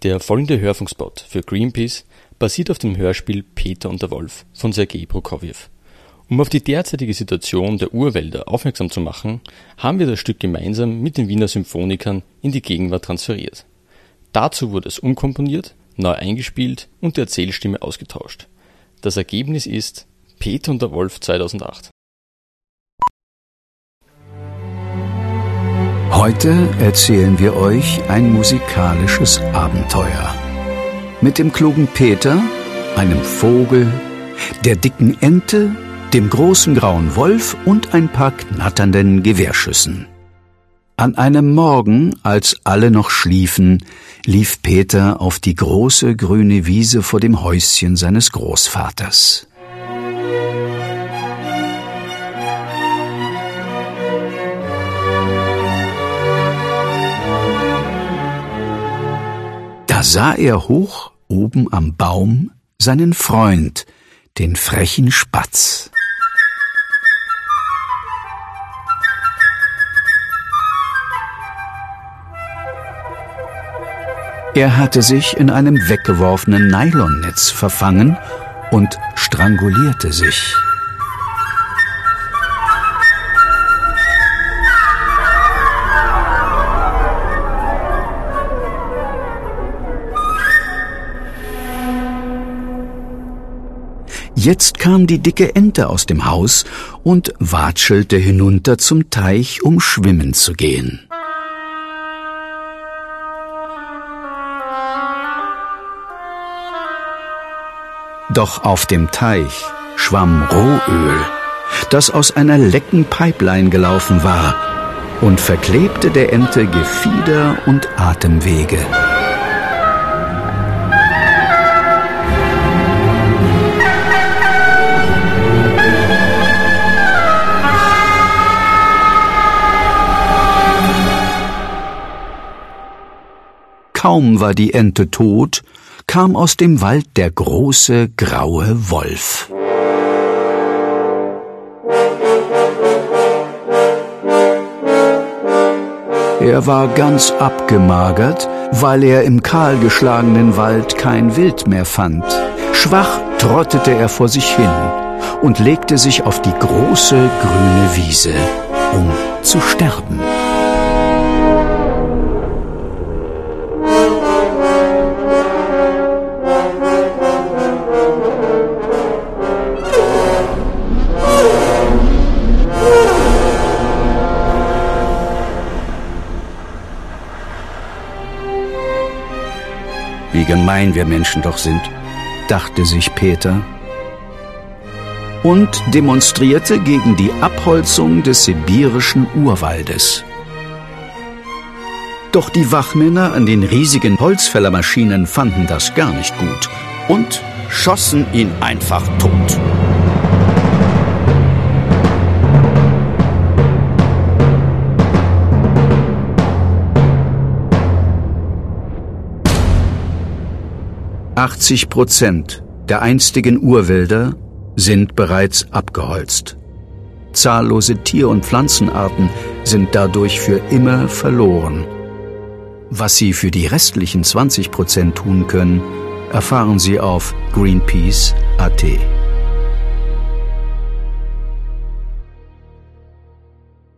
Der folgende Hörfunkspot für Greenpeace basiert auf dem Hörspiel Peter und der Wolf von Sergei Prokofjew. Um auf die derzeitige Situation der Urwälder aufmerksam zu machen, haben wir das Stück gemeinsam mit den Wiener Symphonikern in die Gegenwart transferiert. Dazu wurde es umkomponiert, neu eingespielt und die Erzählstimme ausgetauscht. Das Ergebnis ist Peter und der Wolf 2008. Heute erzählen wir euch ein musikalisches Abenteuer. Mit dem klugen Peter, einem Vogel, der dicken Ente, dem großen grauen Wolf und ein paar knatternden Gewehrschüssen. An einem Morgen, als alle noch schliefen, lief Peter auf die große grüne Wiese vor dem Häuschen seines Großvaters. Da sah er hoch oben am Baum seinen Freund, den frechen Spatz. Er hatte sich in einem weggeworfenen Nylonnetz verfangen und strangulierte sich. Jetzt kam die dicke Ente aus dem Haus und watschelte hinunter zum Teich, um schwimmen zu gehen. Doch auf dem Teich schwamm Rohöl, das aus einer lecken Pipeline gelaufen war und verklebte der Ente Gefieder und Atemwege. Kaum war die Ente tot, kam aus dem Wald der große graue Wolf. Er war ganz abgemagert, weil er im kahlgeschlagenen Wald kein Wild mehr fand. Schwach trottete er vor sich hin und legte sich auf die große grüne Wiese, um zu sterben. Wie gemein wir Menschen doch sind, dachte sich Peter und demonstrierte gegen die Abholzung des sibirischen Urwaldes. Doch die Wachmänner an den riesigen Holzfällermaschinen fanden das gar nicht gut und schossen ihn einfach tot. %80 der einstigen Urwälder sind bereits abgeholzt. Zahllose Tier- und Pflanzenarten sind dadurch für immer verloren. Was Sie für die restlichen 20% tun können, erfahren Sie auf greenpeace.at.